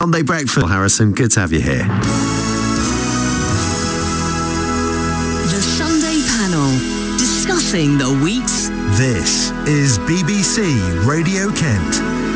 Sunday breakfast. Harrison, good to have you here. The Sunday Panel, discussing the week's... This is BBC Radio Kent.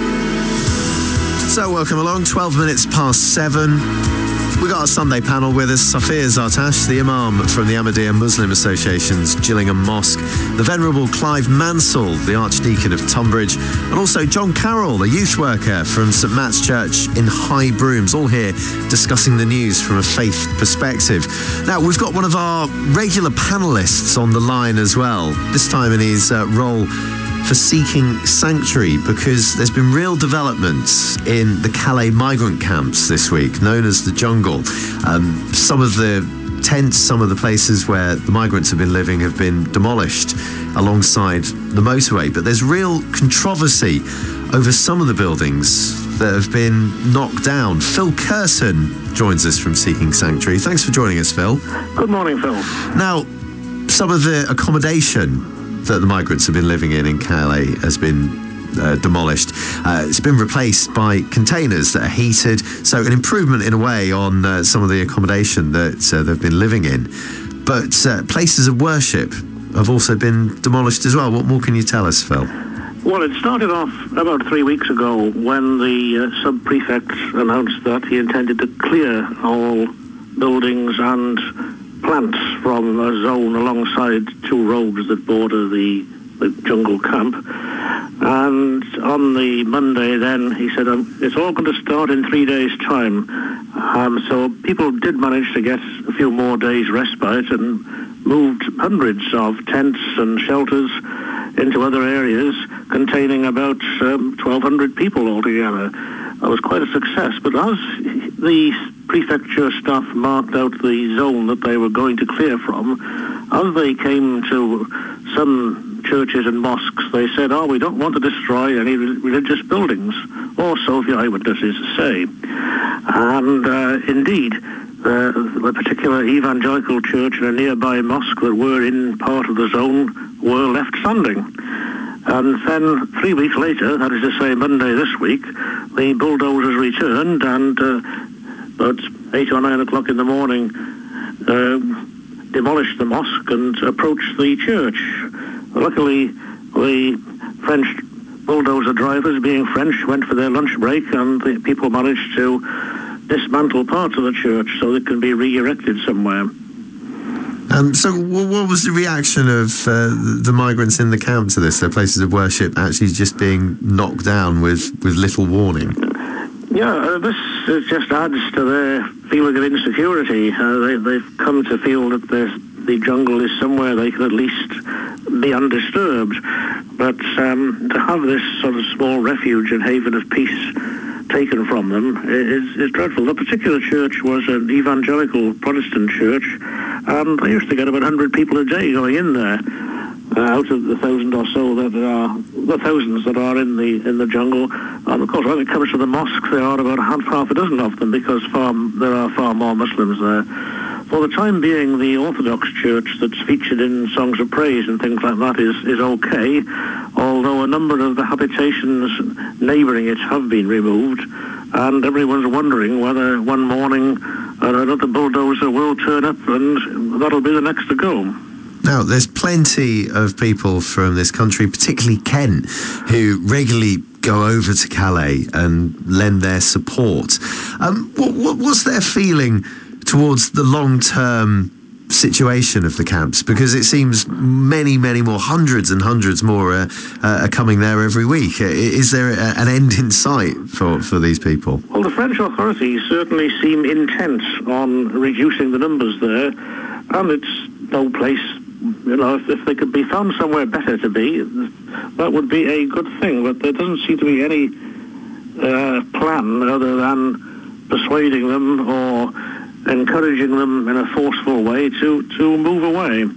So welcome along, 12 minutes past 7. We've got our Sunday panel with us, Safir Zartash, the Imam from the Ahmadiyya Muslim Association's Gillingham Mosque, the Venerable Clive Mansell, the Archdeacon of Tonbridge, and also John Carroll, a youth worker from St Matt's Church in High Brooms, all here discussing the news from a faith perspective. Now, we've got one of our regular panellists on the line as well, this time in his role for Seeking Sanctuary, because there's been real developments in the Calais migrant camps this week, known as the Jungle. Some of the tents, some of the places where the migrants have been living have been demolished alongside the motorway, but there's real controversy over some of the buildings that have been knocked down. Phil Curtin joins us from Seeking Sanctuary. Thanks for joining us, Phil. Good morning, Phil. Now, some of the accommodation that the migrants have been living in Calais has been demolished. It's been replaced by containers that are heated, so an improvement in a way on some of the accommodation that they've been living in. But places of worship have also been demolished as well. What more can you tell us, Phil? Well, it started off about 3 weeks ago when the sub-prefect announced that he intended to clear all buildings and plants from a zone alongside two roads that border the jungle camp. And on the Monday then, he said, it's all going to start in 3 days' time. So people did manage to get a few more days' respite and moved hundreds of tents and shelters into other areas containing about 1,200 people altogether. That was quite a success. But as the prefecture staff marked out the zone that they were going to clear from, as they came to some churches and mosques, they said, we don't want to destroy any religious buildings, or so the eyewitnesses say. And indeed, a particular evangelical church and a nearby mosque that were in part of the zone were left standing. And then 3 weeks later, that is to say Monday this week, the bulldozers returned and about 8 or 9 o'clock in the morning demolished the mosque and approached the church. Luckily, the French bulldozer drivers, being French, went for their lunch break, and the people managed to dismantle parts of the church so it can be re-erected somewhere. So what was the reaction of the migrants in the camp to this? Their places of worship actually just being knocked down with little warning? Yeah, this just adds to their feeling of insecurity. They've come to feel that the jungle is somewhere they can at least be undisturbed. But to have this sort of small refuge and haven of peace taken from them is dreadful. The particular church was an evangelical Protestant church, and they used to get about 100 people a day going in there. Out of the 1,000 or so the thousands that are in the jungle. And of course, when it comes to the mosques, there are about half a dozen of them, because there are far more Muslims there. For the time being, the Orthodox Church that's featured in songs of praise and things like that is okay, although a number of the habitations neighbouring it have been removed, and everyone's wondering whether one morning another bulldozer will turn up and that'll be the next to go. Now, there's plenty of people from this country, particularly Kent, who regularly go over to Calais and lend their support. What's their feeling towards the long-term situation of the camps? Because it seems many, many more, hundreds and hundreds more are coming there every week. Is there an end in sight for these people? Well, the French authorities certainly seem intent on reducing the numbers there, and it's no place. If they could be found somewhere better to be, that would be a good thing. But there doesn't seem to be any plan other than persuading them or encouraging them in a forceful way to move away.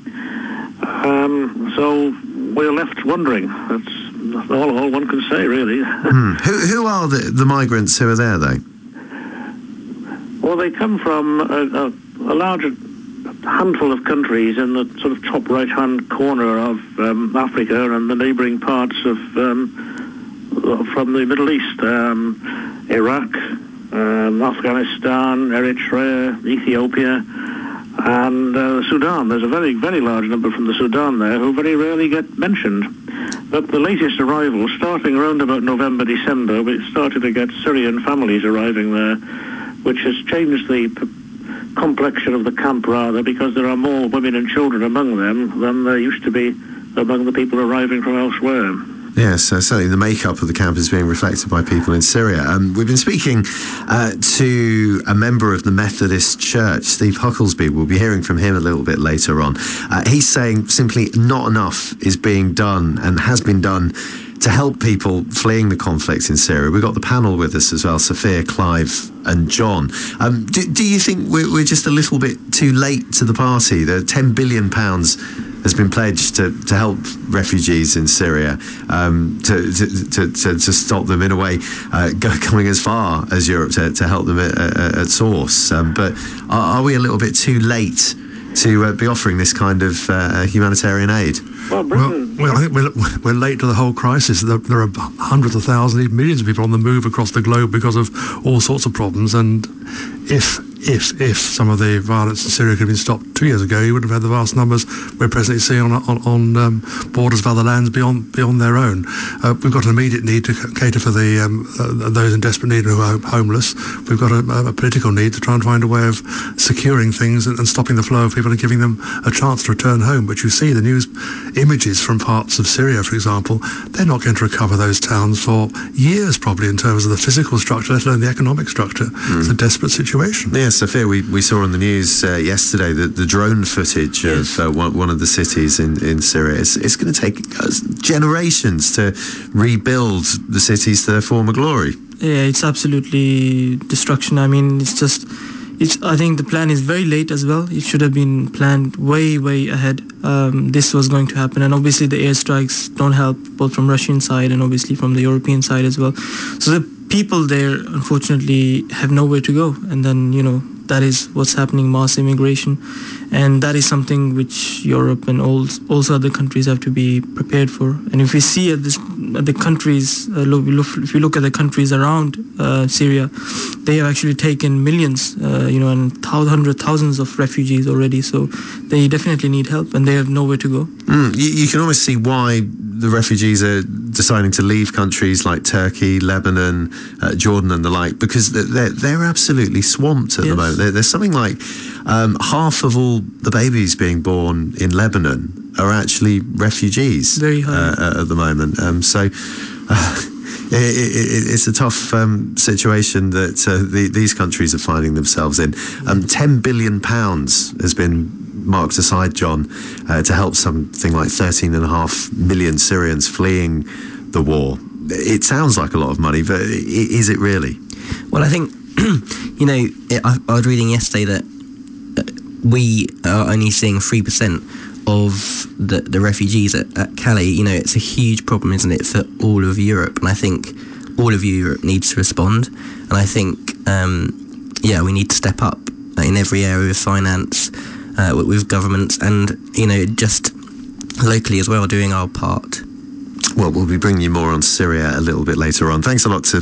So we're left wondering. That's all one can say, really. Who are the migrants who are there, though? Well, they come from a large handful of countries in the sort of top right-hand corner of Africa and the neighbouring parts of from the Middle East, Iraq, Afghanistan, Eritrea, Ethiopia, and Sudan. There's a very, very large number from the Sudan there who very rarely get mentioned. But the latest arrivals, starting around about November, December, we started to get Syrian families arriving there, which has changed the complexion of the camp rather, because there are more women and children among them than there used to be among the people arriving from elsewhere. Yes, certainly the makeup of the camp is being reflected by people in Syria. We've been speaking to a member of the Methodist Church, Steve Hucklesby. We'll be hearing from him a little bit later on. He's saying simply not enough is being done and has been done to help people fleeing the conflict in Syria. We've got the panel with us as well, Sophia, Clive and John. Do you think we're just a little bit too late to the party? The £10 billion has been pledged to help refugees in Syria, to stop them in a way coming as far as Europe to help them at source. But are we a little bit too late to be offering this kind of humanitarian aid? Well, I think we're late to the whole crisis. There are hundreds of thousands, even millions of people on the move across the globe because of all sorts of problems. And if some of the violence in Syria could have been stopped 2 years ago, you would have had the vast numbers we're presently seeing on borders of other lands beyond their own. We've got an immediate need to cater for those in desperate need who are homeless. We've got a political need to try and find a way of securing things and stopping the flow of people and giving them a chance to return home. But you see the news images from parts of Syria, for example, they're not going to recover those towns for years probably in terms of the physical structure, let alone the economic structure. It's a desperate situation. Yeah, Sophia, we saw on the news yesterday the drone footage of one of the cities in Syria. It's going to take generations to rebuild the cities to their former glory. Yeah, it's absolutely destruction. I mean, I think the plan is very late as well. It should have been planned way, way ahead. This was going to happen, and obviously the airstrikes don't help, both from Russian side and obviously from the European side as well. So the people there, unfortunately, have nowhere to go, and then, that is what's happening, mass immigration, and that is something which Europe and also other countries have to be prepared for. And if we see at the countries, if you look at the countries around Syria, they have actually taken millions, and thousands of refugees already. So they definitely need help, and they have nowhere to go. You can almost see why the refugees are deciding to leave countries like Turkey, Lebanon, Jordan and the like, because they're absolutely swamped at the moment. There's something like half of all the babies being born in Lebanon are actually refugees. Very high. At the moment. It's a tough situation that these countries are finding themselves in. £10 billion has been marked aside, John, to help something like 13.5 million Syrians fleeing the war. It sounds like a lot of money, but is it really? Well, I think, I was reading yesterday that we are only seeing 3% of the refugees at Calais. It's a huge problem, isn't it, for all of Europe? And I think all of Europe needs to respond. And I think, we need to step up in every area of finance, with governments, and just locally as well, doing our part. Well, we'll be bringing you more on Syria a little bit later on. Thanks a lot to